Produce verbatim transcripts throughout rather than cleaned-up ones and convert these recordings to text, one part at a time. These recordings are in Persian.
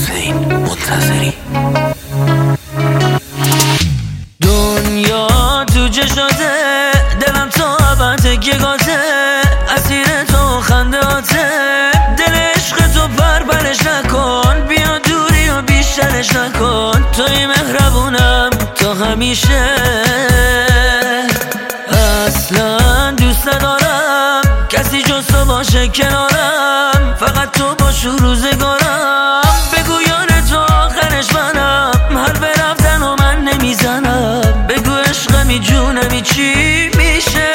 حسین منتظری. دنیا تو چشاته، دلم تا ابد که گاته، اسیر تو خندهاته، دل عشق تو پرپرش نکن، بیا دوری و بیشترش نکن، توی مهربونم تا همیشه. اصلا دوست ندارم کسی جز تو باشه کنارم، فقط تو باش و روزگارم، بگو یار تو آخرش منم، حرف رفتن و من نمیزنم، بگو عشقمی جونمی چی میشه.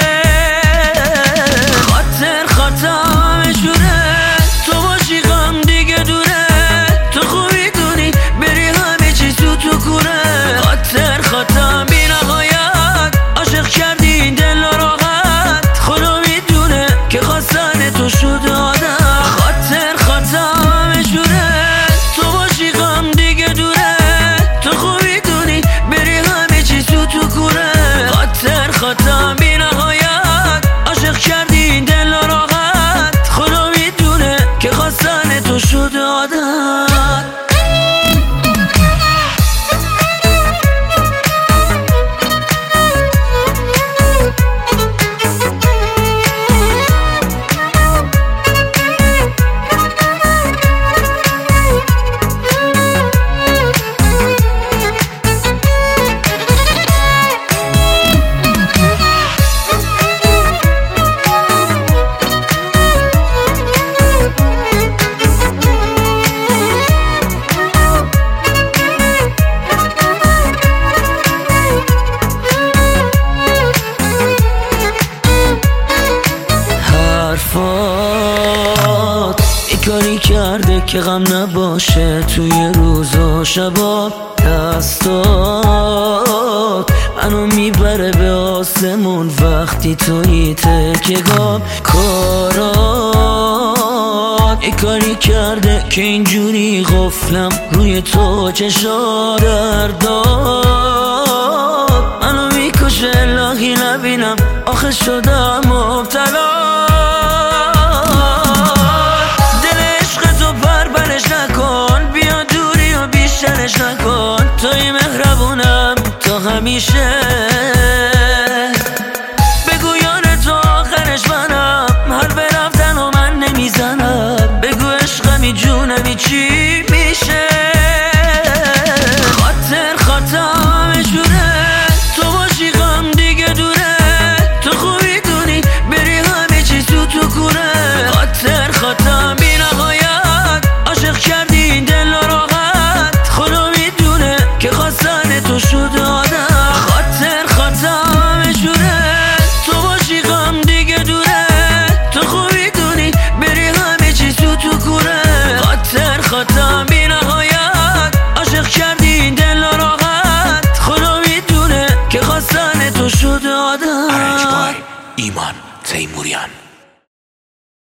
خاطر خاطرم جوره، تو باشی غم دیگه دوره، تو خوبی دونی بری همه چیز تو تو کوره. خاطر خاطرم بی نهایت، عاشق کردی این دل راحت، خدا میدونه که خواستن تو شد آدم. خاطر خاطرم جوره، تو باشی غم دیگه دوره، تو خوبی دونی بری همه چیز تو تو کوره. خاطر خاطرم بی نهایت، عاشق کردی این دل راحت، خدا میدونه که خواستن تو شد عادت. ای کاری کرده که غم نباشه توی روز و شبا، دستات منو میبره به آسمون وقتی توی تکگام. کارات ای کاری کرده که اینجوری غفلم روی تو چشا، درداد منو میکشه الهی نبینم آخه شدم مبتلا. بیشترش نکن، توی مهربونم تا همیشه، بگو یار تو آخرش منم، حرف رفتن و من نمیزنم، بگو عشقمی جونمی چی میشه. خاطر خاطرم جوره، تو باشی غم دیگه دوره، تو خوبی دونی بری همه چیز تو تو کوره. خاطر خاطرم بی نهایت، عاشق کردی این دل راحت، خدا میدونه که خواستن تو شد آدم. خاطر خاطرم جوره، تو باشی غم دیگه دوره، تو خوبی دونی بری همه چیز تو تو کوره. خاطر خاطرم بی نهایت، عاشق کردی این دل راحت، خدا میدونه که خواستن تو شد آدم. ارنج بای ایمان تیموریان.